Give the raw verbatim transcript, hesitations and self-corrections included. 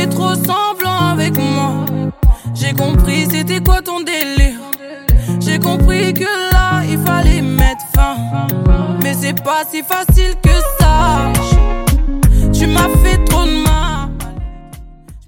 fait trop semblant avec moi. J'ai compris c'était quoi ton délire. J'ai compris que là il fallait mettre fin. Mais c'est pas si facile